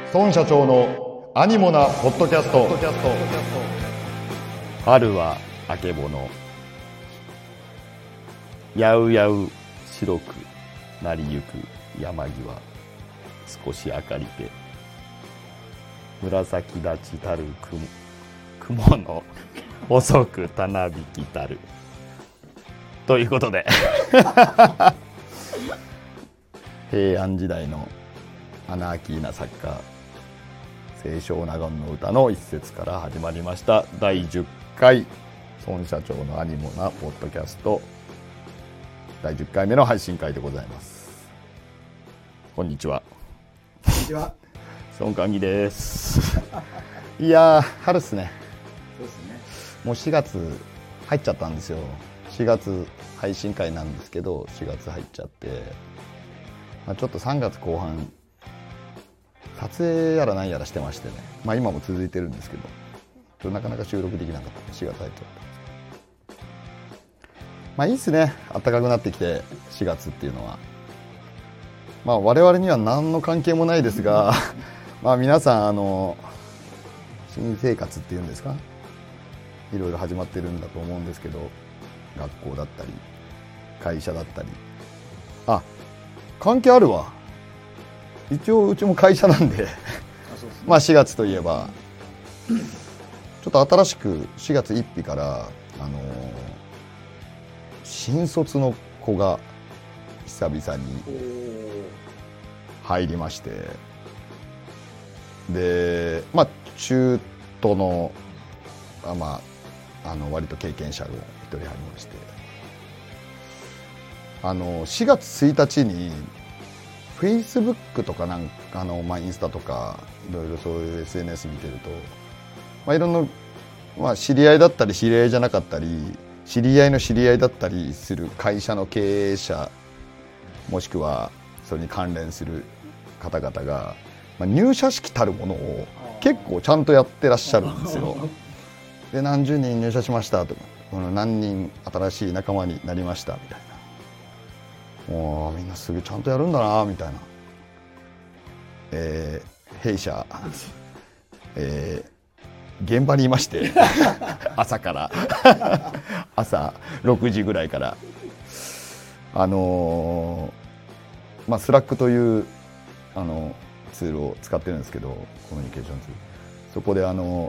孫社長のアニモなポッドキャスト。 春はあけぼの、やうやう白くなりゆく山際、少し明かりて紫立ちたる雲の細くたなびきたるということで平安時代のアナーキーな作家清少納言の歌の一節から始まりました第10回孫社長のアニモなポッドキャスト第10回目の配信会でございます。こんにちは。 こんにちは。 孫寛義です。いやー春っすね。 そうですね。 もう4月入っちゃったんですよ。4月配信会なんですけど4月入っちゃって、ちょっと3月後半撮影やら何やらしてましてね、今も続いてるんですけどなかなか収録できなかった4月入っちゃった。いいっすね、暖かくなってきて4月っていうのは。我々には何の関係もないですが皆さん新生活っていうんですか、いろいろ始まってるんだと思うんですけど、学校だったり会社だったり、関係あるわ。一応うちも会社なんで4月といえばちょっと新しく4月1日から新卒の子が久々に入りまして、で中途の割と経験者が一人入りまして、4月1日にフェイスブックとかインスタとかいろいろそういう SNS 見てると、いろんな、知り合いだったり知り合いじゃなかったり知り合いの知り合いだったりする会社の経営者、もしくはそれに関連する方々が、入社式たるものを結構ちゃんとやってらっしゃるんですよ。で何十人入社しましたとか、何人新しい仲間になりましたみたいな、もうみんなすぐちゃんとやるんだなみたいな。弊社、現場にいまして朝から朝6時ぐらいからスラックというツールを使ってるんですけど、コミュニケーションツール、そこで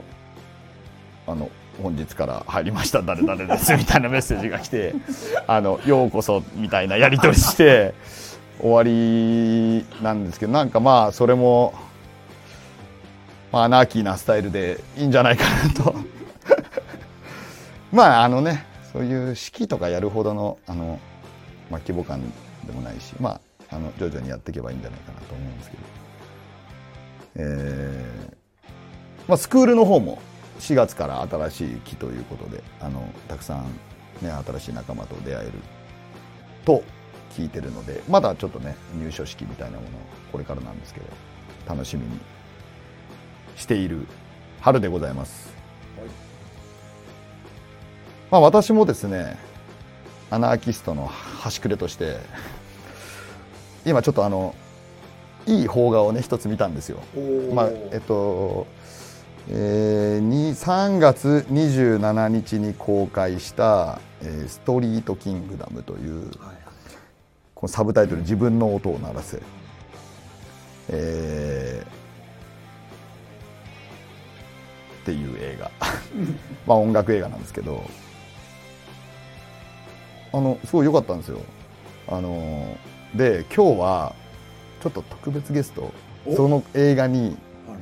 本日から入りました誰々ですみたいなメッセージが来てようこそみたいなやり取りして終わりなんですけど、それもアナーキーなスタイルでいいんじゃないかなとそういう式とかやるほどの規模感でもないし、徐々にやっていけばいいんじゃないかなと思うんですけど、スクールの方も4月から新しい期ということでたくさん、新しい仲間と出会えると聞いてるので、まだちょっとね入所式みたいなものこれからなんですけど楽しみにしている春でございます。私もですねアナーキストの端くれとして今ちょっといい邦画をね一つ見たんですよ。3月27日に公開した「ストリートキングダム」という、このサブタイトル「自分の音を鳴らせ」っていう映画音楽映画なんですけど、すごい良かったんですよ。で今日はちょっと特別ゲスト、その映画に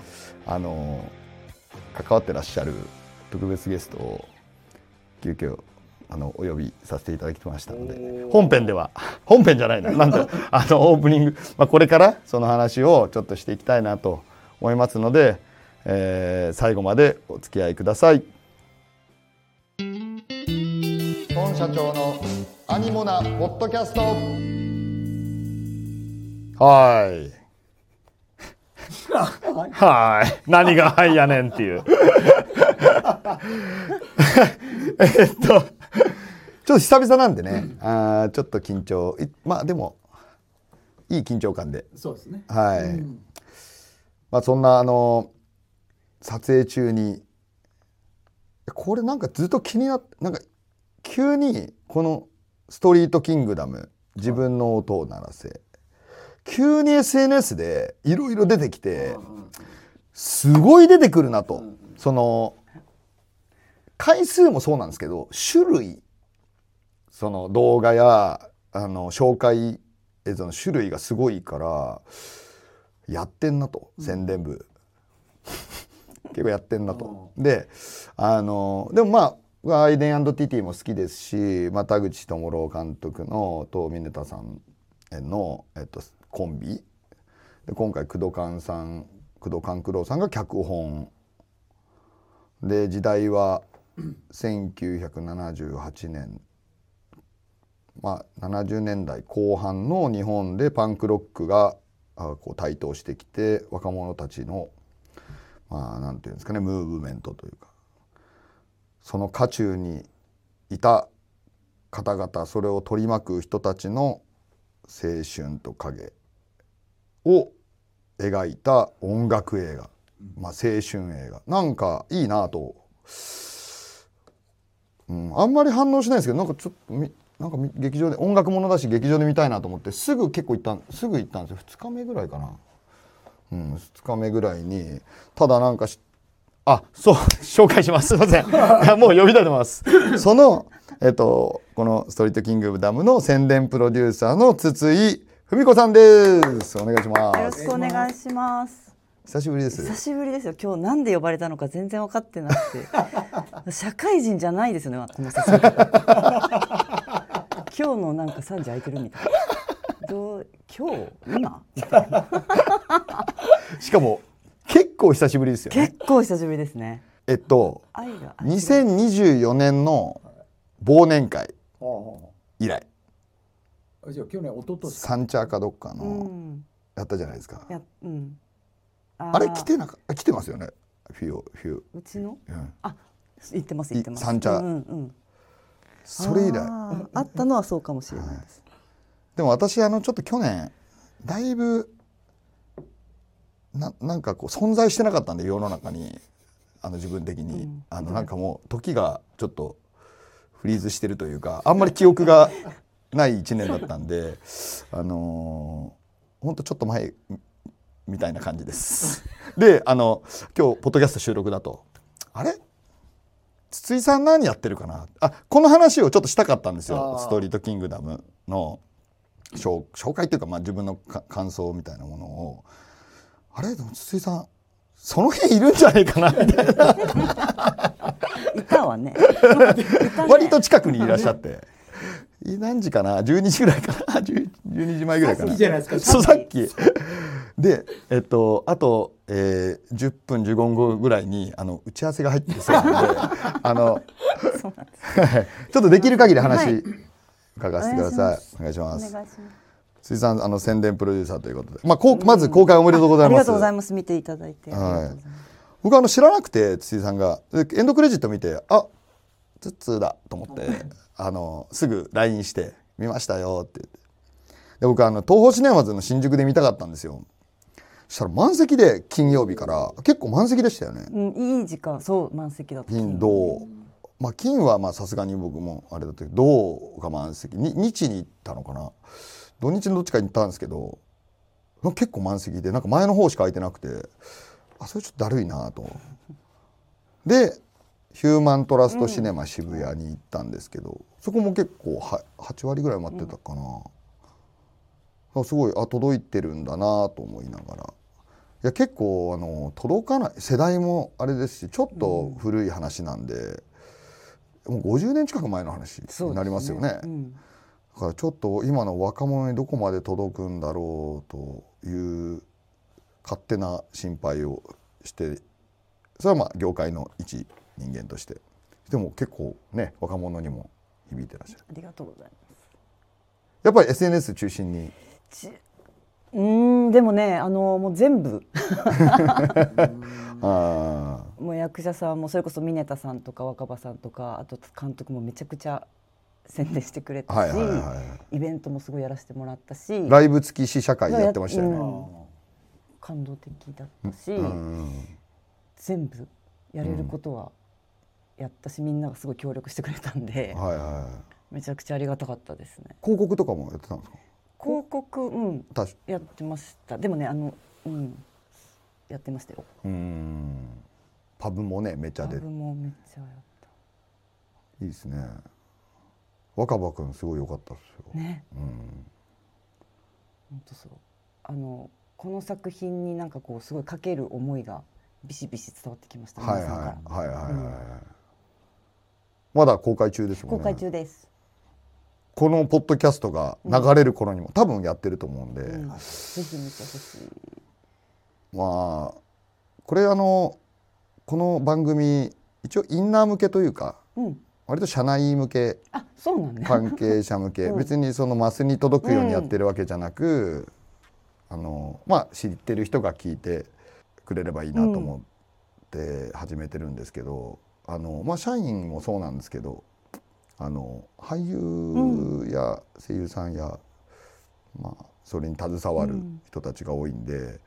関わってらっしゃる特別ゲストを急遽お呼びさせていただきましたので、本編じゃないな、オープニング、これからその話をちょっとしていきたいなと思いますので、最後までお付き合いください。 孫社長のアニモなポッドキャスト。 何がはいやねんっていうちょっと久々なんでね、ちょっと緊張、でもいい緊張感で、 そうですね。 まあそんな撮影中にこれなんかずっと気になってなんか急にこのストリートキングダム自分の音を鳴らせ急に SNS でいろいろ出てきてすごい出てくるなとその回数もそうなんですけど種類その動画や紹介映像の種類がすごいからやってんなと宣伝部結構やってんなとででもまあアイデン&ティティも好きですし、まあ、田口智朗監督のとミネタさんの、コンビで今回工藤官九郎さんが脚本で時代は1978年まあ70年代後半の日本でパンクロックがこう台頭してきて若者たちのまあなんていうんですかねムーブメントというかその渦中にいた方々それを取り巻く人たちの青春と影を描いた音楽映画、まあ、青春映画なんかいいなと、あんまり反応しないんですけどなんかちょっとなんか劇場で音楽ものだし劇場で見たいなと思ってすぐ行ったんですよ2日目ぐらいかな、2日目ぐらいにただなんかそう紹介しますすいませんもう呼び出てますそのこのストリートキングダムの宣伝プロデューサーの筒井文子さんですお願いしますよろしくお願いします久しぶりです久しぶりですよ今日なんで呼ばれたのか全然分かってなくて社会人じゃないですよねこの先今日のなんか3時空いてるみたいな今日今みたいなしかも結構久しぶりですよね結構久しぶりですね 2024年の忘年会以来じゃあ去年一昨年サンチャーかどっかのやったじゃないですか、 あれ来てますよねフィーうちの、行ってますサンチャー、それ以来あったのはそうかもしれないです、 でも私ちょっと去年だいぶなんかこう存在してなかったんで世の中に自分的に、なんかもう時がちょっとフリーズしてるというかあんまり記憶がない1年だったんでほんとちょっと前みたいな感じですで今日ポッドキャスト収録だとあれ筒井さん何やってるかなこの話をちょっとしたかったんですよストリートキングダムの紹介というか、まあ、自分の感想みたいなものをあれでも筒井さんその辺いるんじゃないかなみたいないたわね割と近くにいらっしゃって何時かな12時ぐらいかな12時前ぐらいかなさっきじゃないですかそうさっきであと、10分15分後ぐらいに打ち合わせが入ってそうなのでそうなんですちょっとできる限り話伺わせてください、お願いします筒井さん宣伝プロデューサーということで、まず公開おめでとうございます。 ありがとうございます。見ていただいて、 僕知らなくて筒井さんがエンドクレジット見てツッツーだと思ってすぐ LINE して見ましたよって言ってで僕東宝シネマズの新宿で見たかったんですよ。そしたら満席で金曜日から結構満席でしたよね、 いい時間そう満席だった金土金はさすがに僕もあれだったけど土が満席日に行ったのかな土日のどっちかに行ったんですけど結構満席でなんか前の方しか空いてなくてそれちょっとだるいなとでヒューマントラストシネマ渋谷に行ったんですけど、そこも結構8割ぐらい待ってたかな、すごい届いてるんだなと思いながらいや結構届かない世代もあれですしちょっと古い話なんで、もう50年近く前の話になりますよね。だからちょっと今の若者にどこまで届くんだろうという勝手な心配をしてそれは業界の一人間としてでも結構ね若者にも響いてらっしゃる。 ありがとうございます。 やっぱり SNS 中心にでもねもう全部もう役者さんもそれこそミネタさんとか若葉さんとかあと監督もめちゃくちゃ宣伝してくれたし、イベントもすごいやらせてもらったしライブ付き試写会やってましたよね、 感動的だったし、 うん全部やれることはやったし、みんながすごい協力してくれたんで、 はいはい。 めちゃくちゃありがたかったですね。 広告とかもやってたんですか？ 広告、 確かやってました。でもねやってましたよ。 パブもねめっちゃパ出てブもめっちゃやった。 いいですね。若葉くんすごい良かったですよ。 ね。本当そう。この作品になんかこうすごいかける思いがビシビシ伝わってきました。 はい皆さんから。 はいはいはいはい。まだ公開中ですもんね。 公開中です。 このポッドキャストが流れる頃にも多分やってると思うんで、 ぜひ見てほしい。 まあこれこの番組一応インナー向けというか、割と社内向け、 あ、そうなんね。 関係者向け、別にそのマスに届くようにやってるわけじゃなく、まあ知ってる人が聞いてくれればいいなと思って始めてるんですけど、まあ社員もそうなんですけど、俳優や声優さんや、まあそれに携わる人たちが多いんで、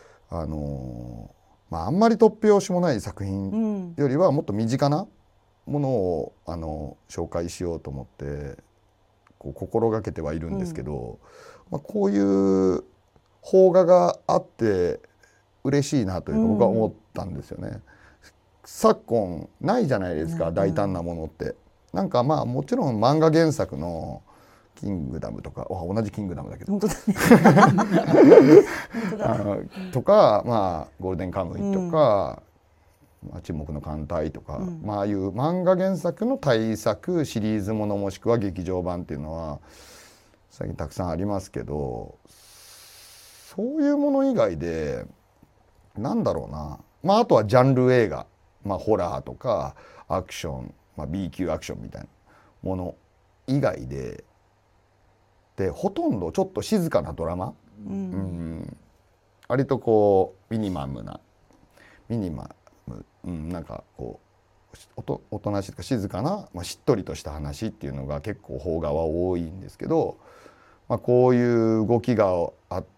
まああんまり突拍子もない作品よりはもっと身近なものを紹介しようと思ってこう心がけてはいるんですけど、まあ、こういう邦画があって嬉しいなというか僕は思ったんですよね。昨今ないじゃないですか、大胆なものって。なんかまあもちろん漫画原作のキングダムとか同じキングダムだけど本当だねとか、まあゴールデンカムイとか、沈黙の艦隊とか、まあああいう漫画原作の大作シリーズものもしくは劇場版っていうのは最近たくさんありますけど、そういうもの以外でなんだろうな、まああとはジャンル映画、まあホラーとかアクション、まあ、B 級アクションみたいなもの以外でほとんどちょっと静かなドラマ、割とこうミニマム、なんかこうおとなしいとか静かな、まあ、しっとりとした話っていうのが結構邦画は多いんですけど、まあ、こういう動きがあって、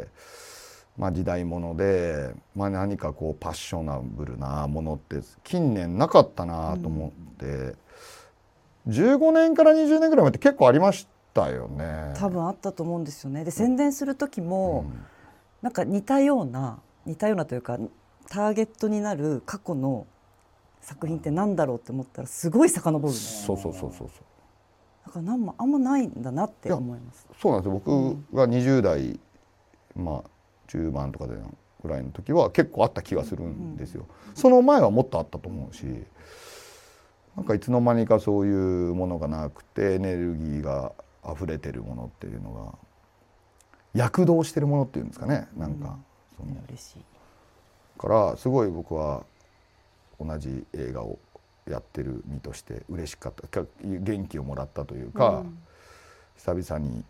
まあ、時代物で、まあ、何かこうパッショナブルなものって近年なかったなと思って、15年から20年ぐらい前って結構ありましたよね。 多分あったと思うんですよね。で宣伝する時も、なんか似たようなというかターゲットになる過去の作品ってなんだろうって思ったらすごい遡るね。 そうだからあんまないんだなって思います。 そうなんですよ。僕が20代、まあ中盤とかでぐらいの時は結構あった気がするんですよ。その前はもっとあったと思うし、なんかいつの間にかそういうものがなくてエネルギーが溢れてるものっていうのが躍動してるものっていうんですかね、なんかその嬉しいからすごい僕は同じ映画をやってる身として嬉しかった、元気をもらったというか、久々に、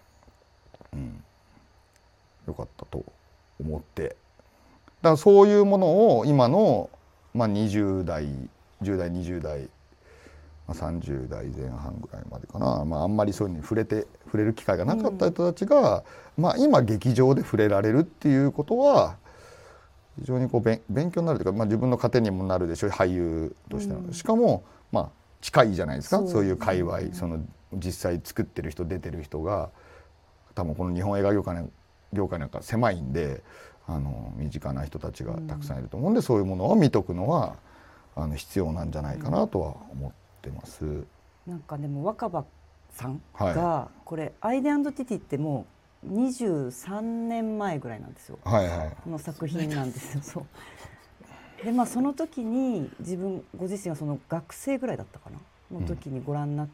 よかったと思って、だからそういうものを今の、まあ、20代10代20代、まあ、30代前半ぐらいまでかな、まあ、あんまりそういうのに触れる機会がなかった人たちが、まあ、今劇場で触れられるっていうことは非常にこう勉強になるというか、まあ、自分の糧にもなるでしょう、俳優としての。しかも、まあ、近いじゃないですか、そういう界隈、その実際作ってる人出てる人が多分この日本映画業界なんか狭いんで、身近な人たちがたくさんいると思うんで、そういうものを見とくのは必要なんじゃないかなとは思ってます。 なんかでも若葉さんが、これアイデンティティってもう23年前ぐらいなんですよ、の作品なんですよ。そうで、まあ、その時にご自身はその学生ぐらいだったかなの時にご覧になって、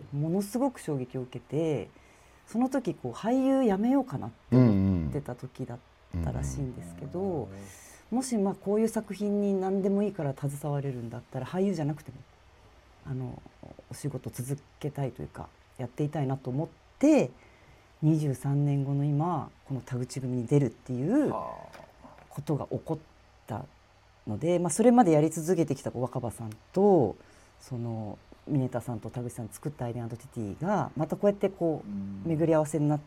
ものすごく衝撃を受けて、その時こう俳優やめようかなって思ってた時だったらしいんですけど、もしまあこういう作品に何でもいいから携われるんだったら俳優じゃなくてもお仕事続けたいというかやっていたいなと思って、23年後の今この田口組に出るっていうことが起こったので、まあ、それまでやり続けてきた若葉さんとその峰田さんと田口さん作ったアイデンティティがまたこうやってこう巡り合わせになって、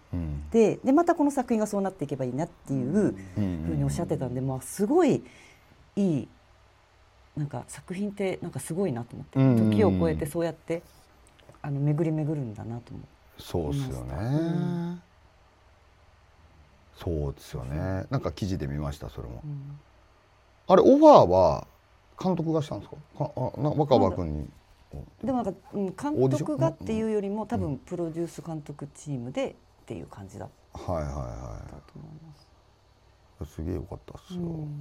でまたこの作品がそうなっていけばいいなっていうふうにおっしゃってたんで、まあ、すごいいいなんか作品ってなんかすごいなと思って、時を超えてそうやって巡り巡るんだなと思って。 そうですよね、そうですよね。なんか記事で見ましたそれも、あれオファーは監督がしたんですか？若葉君に。 でもなんか、監督がっていうよりも多分プロデュース監督チームでっていう感じだったと思います。 すげえよかったっすよ、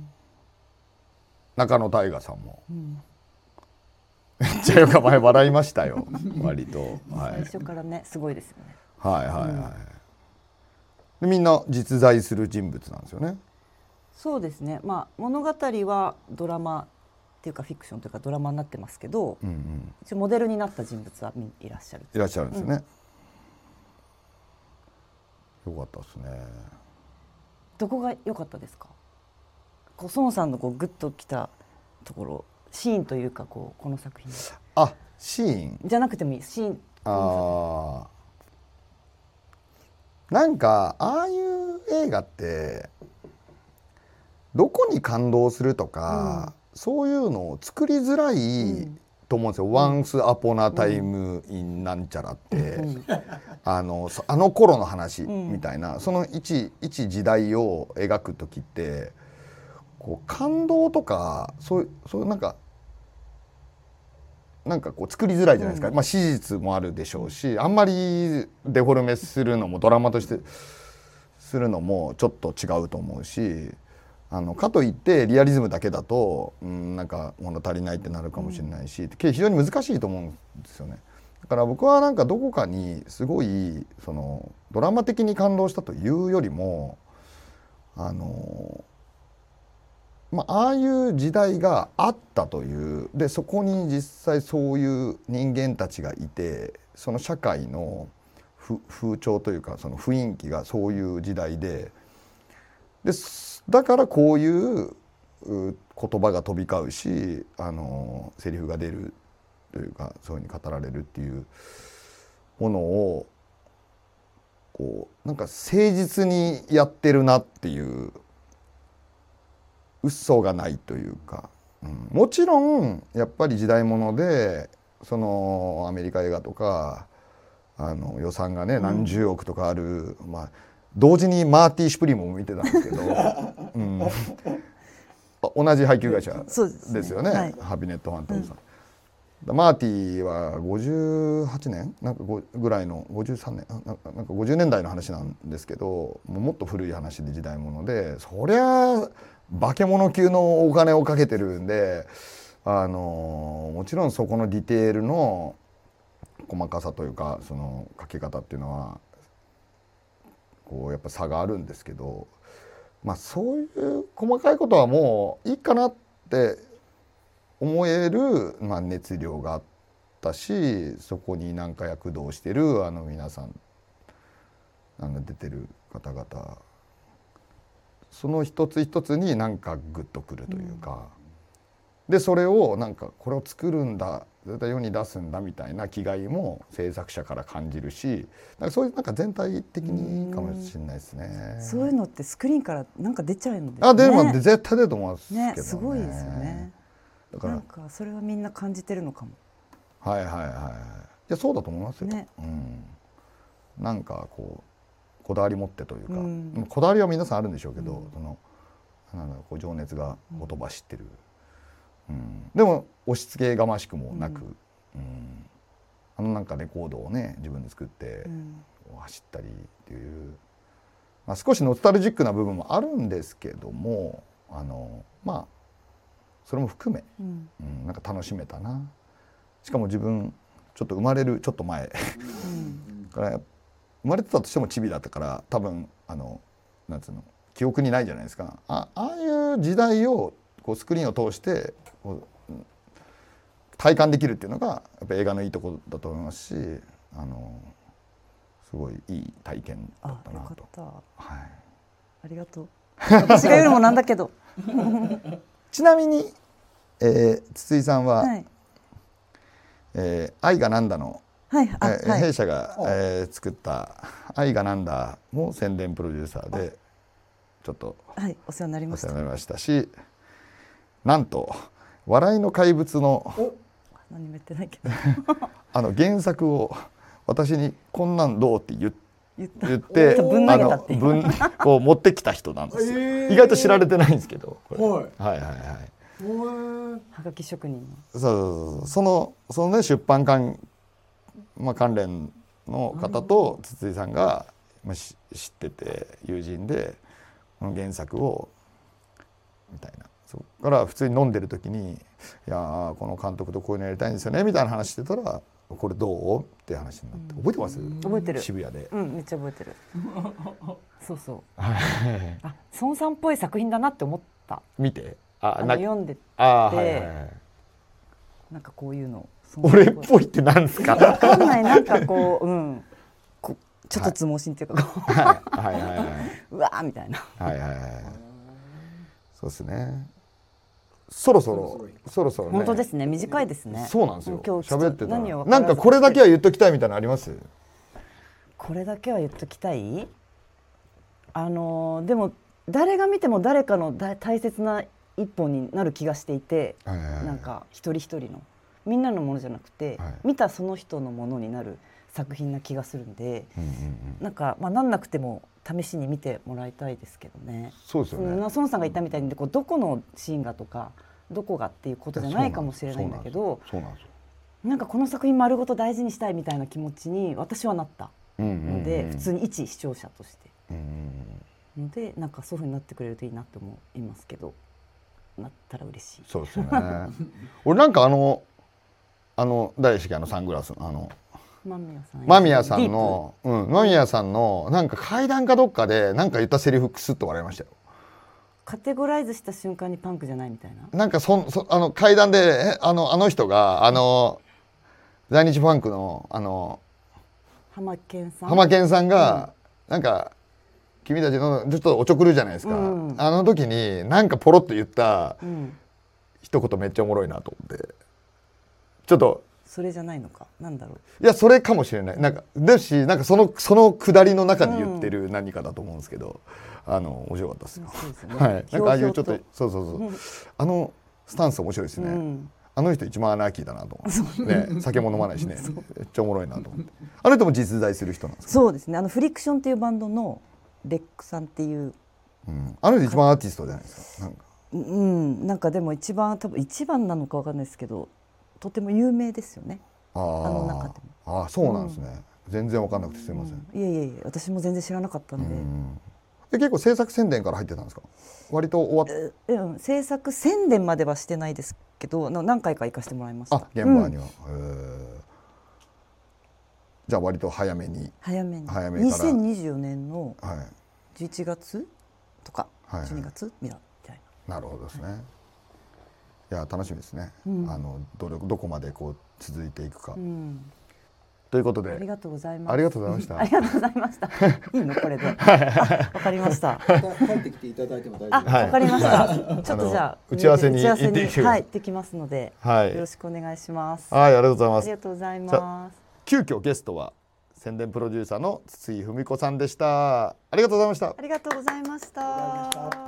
中野大河さんも、めっちゃよか前笑いましたよ割と、 最初からねすごいですよね。 でみんな実在する人物なんですよね。 そうですね、まあ、物語はドラマっていうかフィクションというかドラマになってますけど、一応モデルになった人物はいらっしゃるんですね、よかったですね。 どこが良かったですか？こう孫さんのこうグッときたところ、シーンというかこうこの作品シーンじゃなくてもいいシーン。 なんかああいう映画ってどこに感動するとか、そういうのを作りづらいと思うんですよ。Once Upon a Time in なんちゃらって、あの頃の話みたいな、その一時代を描く時ってこう感動とかそうなんかこう作りづらいじゃないですか、まあ、史実もあるでしょうし、あんまりデフォルメするのもドラマとしてするのもちょっと違うと思うし、かといってリアリズムだけだと、なんか物足りないってなるかもしれないし、非常に難しいと思うんですよね。だから僕はなんかどこかにすごいそのドラマ的に感動したというよりもああいう時代があったというで、そこに実際そういう人間たちがいて、その社会の風潮というかその雰囲気がそういう時代で、だからこういう言葉が飛び交うし、セリフが出るというかそういうふうに語られるっていうものをこうなんか誠実にやってるなっていう嘘がないというか、もちろんやっぱり時代物でそのアメリカ映画とか予算がね何十億とかある、同時にマーティ・シュプリも見てたんですけど、同じ配給会社ですよね、ハビネット・ファントムさん。マーティは58年なんかぐらいの53年なんか50年代の話なんですけど、もっと古い話で時代物で、そりゃ化け物級のお金をかけてるんで、もちろんそこのディテールの細かさというかそのかけ方っていうのはこうやっぱ差があるんですけど、そういう細かいことはもういいかなって思える、熱量があったし、そこになんか躍動してる皆さん出てる方々、その一つ一つになんかグッとくるというか、でそれをなんかこれを作るんだ絶対世に出すんだみたいな気概も制作者から感じるし、そういうなんか全体的にかもしれないですね。 そういうのってスクリーンからなんか出ちゃうんですね。 出るまで絶対出ると思いますけどね。 すごいですよね。だからなんかそれはみんな感じてるのかも。 いやそうだと思いますよ、なんかこうこだわり持ってというか、こだわりは皆さんあるんでしょうけど、そのこう情熱がほとばしってる、でも押し付けがましくもなく、なんかレコードをね自分で作って、走ったりっていう、少しノスタルジックな部分もあるんですけども、それも含め、なんか楽しめたな。しかも自分ちょっと生まれるちょっと前から生まれてたとしてもチビだったから、多分なんつうの記憶にないじゃないですか。ああいう時代をこうスクリーンを通してこう体感できるっていうのがやっぱ映画のいいところだと思いますし、すごいいい体験だったなと。 よかった、ありがとう。私が言うのもなんだけどちなみに、筒井さんは、 愛がなんだの、 はい弊社が、作った愛がなんだも宣伝プロデューサーでちょっと、 お世話になりましたし、なんと笑いの怪物の何も言ってないけど原作を私にこんなんどうって言ってぶん投げたってこう持ってきた人なんですよ。意外と知られてないんですけど、はいはがき職人のそのね出版関連の方と筒井さんが知ってて友人でこの原作をみたいな、そこから普通に飲んでる時に「いやこの監督とこういうのやりたいんですよね」みたいな話してたら「これどう?」って話になって、覚えてます？ 覚えてる。 渋谷で。 めっちゃ覚えてる。そうそう。あ、孫さんっぽい作品だなって思った。 見て、 読んでて、なんかこういうの。 俺っぽいってなんですか？ わかんない、なんかこう、ちょっとつ盲信っていうか、うわーみたいな。 そうですね。そろそろね。 本当ですね。短いですね。 そうなんですよ。喋ってたら。 らなんかこれだけは言っときたいみたいなのあります？ これだけは言っときたい。でも誰が見ても誰かの大切な一本になる気がしていて、なんか一人一人のみんなのものじゃなくて、見たその人のものになる作品な気がするんで、なんかなんなくても試しに見てもらいたいですけどね。 そうですよね。 孫さんが言ったみたいにどこのシーンがとかどこがっていうことじゃないかもしれないんだけど、なんかこの作品丸ごと大事にしたいみたいな気持ちに私はなったので、普通に一視聴者としてので、なんかそういう風になってくれるといいなと思いますけど、なったら嬉しい。 そうですね。俺なんか誰でしたっけ、サングラスの間宮さんのなんか階段かどっかでなんか言ったセリフクスッと笑いましたよ。 カテゴライズした瞬間にパンクじゃないみたいな。 なんか階段であの人が在日ファンクの浜健さんが、なんか君たちのちょっとおちょくるじゃないですか。あの時になんかポロッと言った一言めっちゃおもろいなと思って、ちょっと。 それじゃないのか、なんだろう。 いや、それかもしれない。なんかですし、なんかその下りの中に言ってる何かだと思うんですけど、面白かったですよ。はい。なんかああいうちょっとそうスタンス面白いですね。あの人一番アナーキーだなと思って。ね、酒も飲まないしね。めっちゃおもろいなと思って。あの人も実在する人なんですか？ そうですね。フリクションっていうバンドのレックさんっていう。 あの人一番アーティストじゃないですか。 なんかでも多分一番なのかわかんないですけど。とても有名ですよね。あの中でも。そうなんですね。全然分かんなくてすみません。 いえ、私も全然知らなかったんで。結構制作宣伝から入ってたんですか？割と終わっ制作宣伝まではしてないですけど、何回か行かせてもらいました。 現場には。じゃあ割と早めに。 2024年の11月とか12月みたいな。なるほどですね。いや楽しみですね。どこまでこう続いていくか。ということで。 ありがとうございます。 ありがとうございました。 ありがとうございました。いいのこれで。わかりました。 帰ってきていただいても大丈夫ですか？ わかりました。ちょっとじゃあ打ち合わせに行ってきますので、よろしくお願いします。 はい、ありがとうございます。 ありがとうございます。 急遽ゲストは宣伝プロデューサーの筒井文子さんでした。ありがとうございました。 ありがとうございました。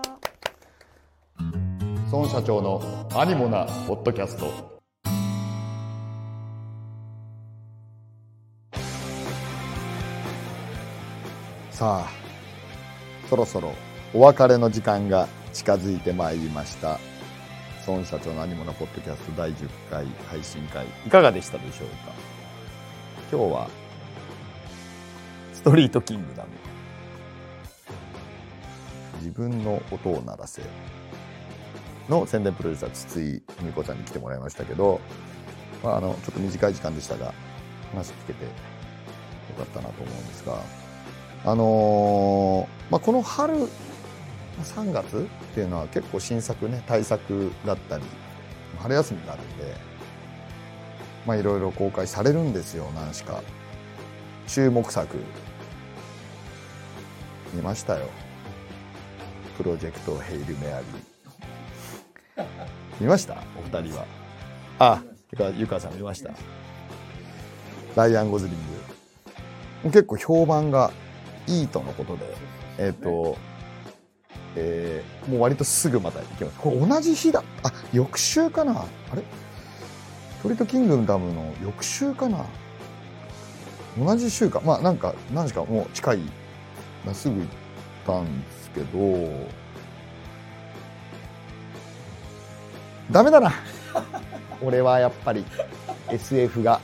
孫社長のアニモなポッドキャスト。さあ、そろそろお別れの時間が近づいてまいりました。孫社長のアニモなポッドキャスト第10回配信会いかがでしたでしょうか。今日はストリートキングダム、自分の音を鳴らせの宣伝プロデューサー筒井文子さんに来てもらいましたけど、ちょっと短い時間でしたが話聞けてよかったなと思うんですが、この春3月っていうのは結構新作ね、大作だったり春休みがあるんで、いろいろ公開されるんですよ。何しか注目作見ましたよ。プロジェクトヘイルメアリー見ました？お二人は。ゆかさん見ました？ ライアン・ゴズリング結構評判がいいとのことで、もう割とすぐまた行きます。これ同じ日だ、翌週かな、あれトリートキングダムの翌週かな、同じ週か、まあなんか何時かもう近いすぐ行ったんですけど、ダメだな俺はやっぱり SF が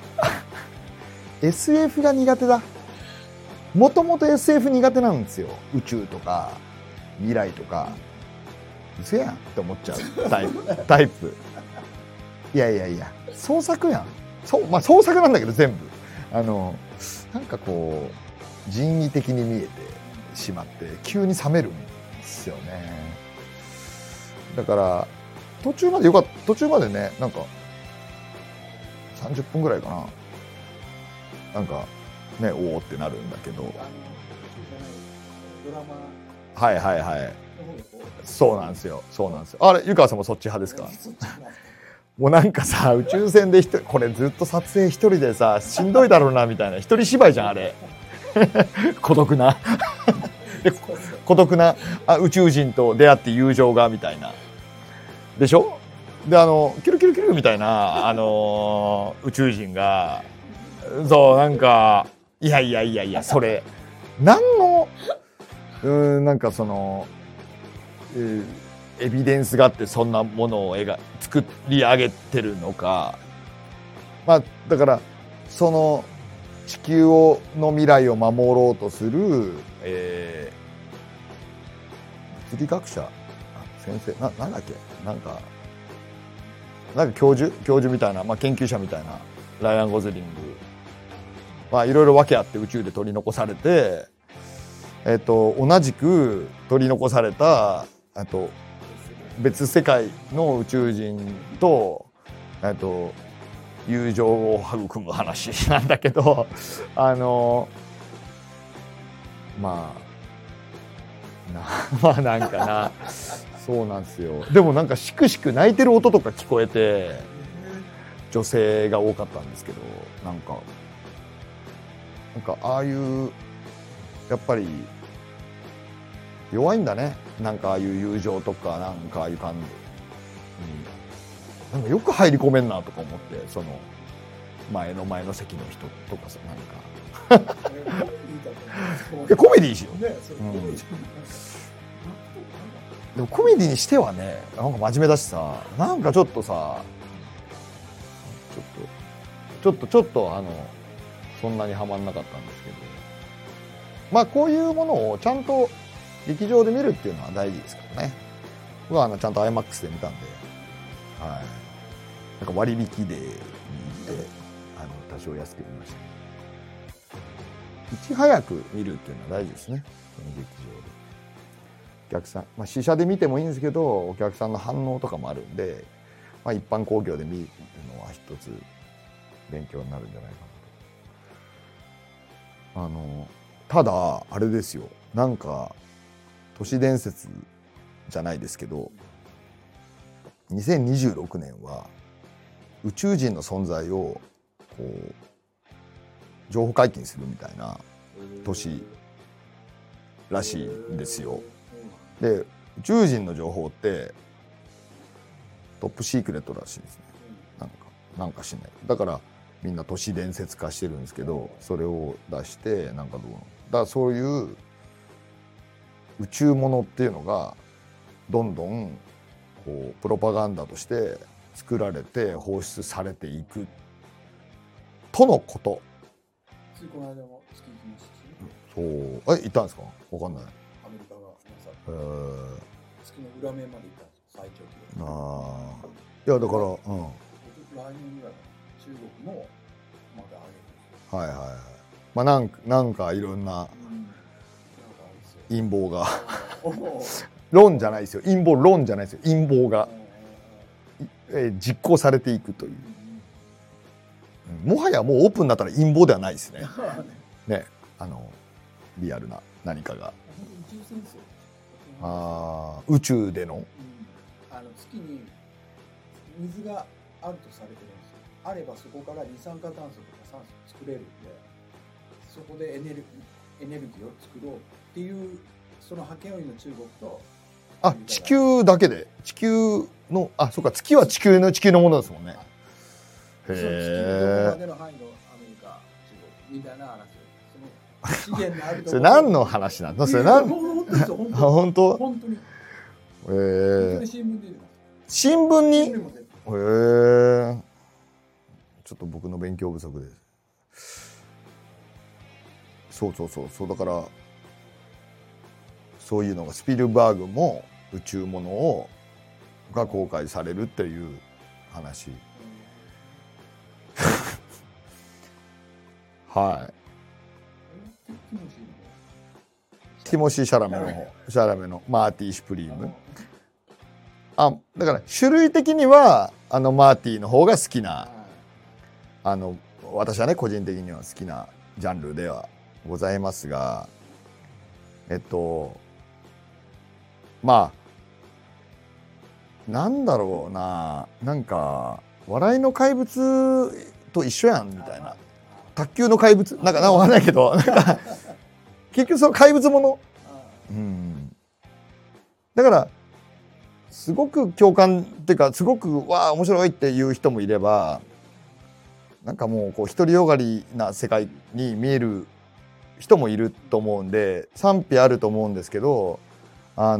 SF が苦手だ。もともと SF 苦手なんですよ。宇宙とか未来とかうせやんって思っちゃうタイプ。いや創作やん。まあ創作なんだけど全部なんかこう人為的に見えてしまって急に冷めるんですよね。だから途中までね、なんか30分ぐらいかな、なんかね、おおってなるんだけど、はいそうなんですよ。あれ湯川さんもそっち派ですか？もうなんかさ、宇宙船でこれずっと撮影一人でさしんどいだろうなみたいな、一人芝居じゃんあれ孤独な宇宙人と出会って友情がみたいなでしょ。でキルキルキルみたいな宇宙人がそうなんかいやそれ何のなんかそのエビデンスがあってそんなものを作り上げてるのか、まあだからその地球の未来を守ろうとする、物理学者先生なんだっけ、なんか教授みたいな、まあ、研究者みたいなライアン・ゴズリング、まあいろいろ訳あって宇宙で取り残されて、同じく取り残された別世界の宇宙人と友情を育む話なんだけどまあなんかなそうなんですよ。でもなんかしくしく泣いてる音とか聞こえて、女性が多かったんですけど、なんかああいうやっぱり弱いんだね。なんかああいう友情とかなんかああいう感じ、なんかよく入り込めんなとか思って、その前の席の人とかさ、なんかコメディーしよう、でもコメディにしてはね、なんか真面目だしさ、なんかちょっとさ、ちょっとそんなにはまんなかったんですけど、まあこういうものをちゃんと劇場で見るっていうのは大事ですからね。僕はちゃんと IMAX で見たんで、はい、なんか割引で見て多少安く見ました。いち早く見るっていうのは大事ですね、その劇場で。お客さん、まあ、試写で見てもいいんですけど、お客さんの反応とかもあるんで、まあ、一般興行で見るのは一つ勉強になるんじゃないかなと。ただあれですよ、なんか都市伝説じゃないですけど、2026年は宇宙人の存在をこう情報解禁するみたいな年らしいんですよ。で宇宙人の情報ってトップシークレットらしいですね。なんかしない。だからみんな都市伝説化してるんですけど、それを出してなんかどうの。だからそういう宇宙ものっていうのがどんどんこうプロパガンダとして作られて放出されていくとのこと。 ついこの間も月行きましたし、 そう行ったんですか？わかんない。 アメリカが月の裏面まで行ったんですよ、最長記録。 いやだから、 来年ぐらい中国もまだ上げるんですよ。 はいはいはい。まあなんかいろんな陰謀が論じゃないですよ。陰謀論じゃないですよ。陰謀が実行されていくという。もはやもうオープンになったら陰謀ではないですね。ね、リアルな何かが。宇宙での、 月に水があるとされてるんですよ。あればそこから二酸化炭素とか酸素作れるんで、そこでエネルギーを作ろうっていうその覇権を今中国と地球だけで地球のそうか月は地球のものですもんね。へえ。地球どこまでの範囲のアメリカ、中国みたいな話。その資源のあるところ。 それ何の話なんだ。それ何？本当？ 本当に。 新聞に？へえ。ちょっと僕の勉強不足です。そうだからそういうのがスピルバーグも宇宙ものが公開されるっていう話。はい。ティモシー・シャラメのマーティ・シュプリーム。だから種類的にはマーティの方が好きな私はね個人的には好きなジャンルではございますが、まあなんだろうな、なんか笑いの怪物と一緒やんみたいな、卓球の怪物なんかわかんないけどなんか結局その怪物もの、だからすごく共感っていうかすごくわあ面白いっていう人もいれば、なんかもう独りよがりな世界に見える人もいると思うんで賛否あると思うんですけど、なん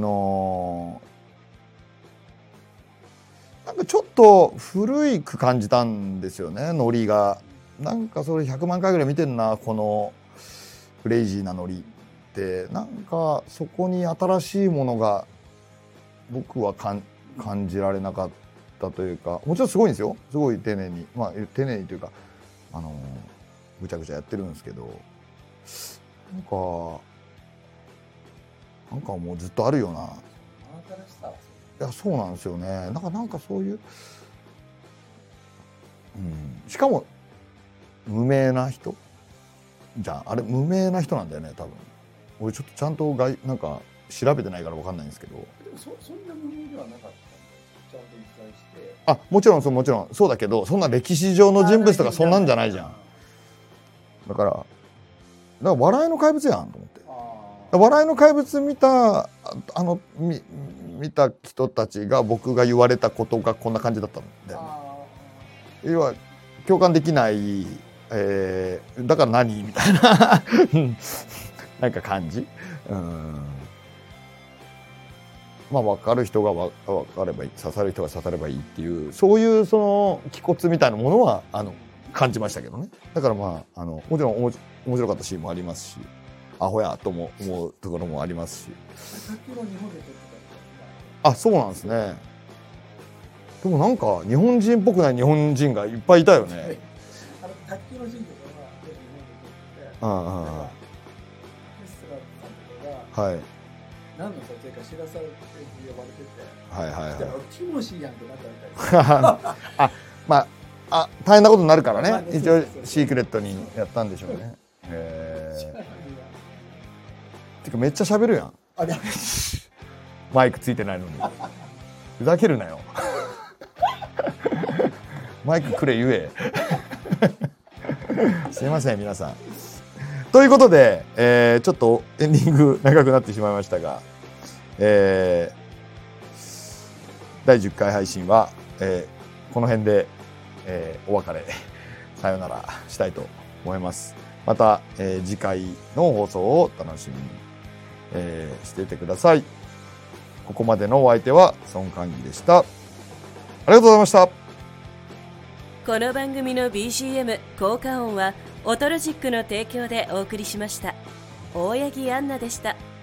かちょっと古く感じたんですよね、ノリが。なんかそれ100万回ぐらい見てんなこのクレイジーなノリって、なんかそこに新しいものが僕は感じられなかったというか、もちろんすごいんですよ、すごい丁寧に、丁寧にというかぐちゃぐちゃやってるんですけど、なんかもうずっとあるような。いやそうなんですよね。なんかそういう、しかも無名な人じゃん、あれ無名な人なんだよね多分。俺ちょっとちゃんとなんか調べてないから分かんないんですけど。でもそんな無名ではなかったんですちゃんと一回して。 もちろんそうだけど、そんな歴史上の人物とかそんなんじゃないじゃん。だから笑いの怪物やんと思って。笑いの怪物見た人たちが僕が言われたことがこんな感じだったんだよね。要は共感できない、だから何みたいななんか感じ。分かる人が分かればいい、刺さる人が刺さればいいっていう、そういうその気骨みたいなものは感じましたけどね。だからもちろん面白かったシーンもありますし、アホやと思うところもありますし。そうなんですね。でもなんか日本人っぽくない日本人がいっぱいいたよね。 卓球のシーンとかは日本で撮ってて、 はい。 何の撮影か知らされて呼ばれてて、ティモシーやんってなったみたいな。 大変なことになるからね、一応シークレットにやったんでしょうね。てかめっちゃ喋るやん。マイクついてないのに。ふざけるなよ。マイクくれ言え。すいません皆さん。ということで、ちょっとエンディング長くなってしまいましたが、第10回配信は、この辺で、お別れさよならしたいと思います。また、次回の放送を楽しみに、していてください。ここまでのお相手は孫寛義でした。ありがとうございました。 この番組の BGM 効果音はオトロジックの提供でお送りしました。大八木アンナでした。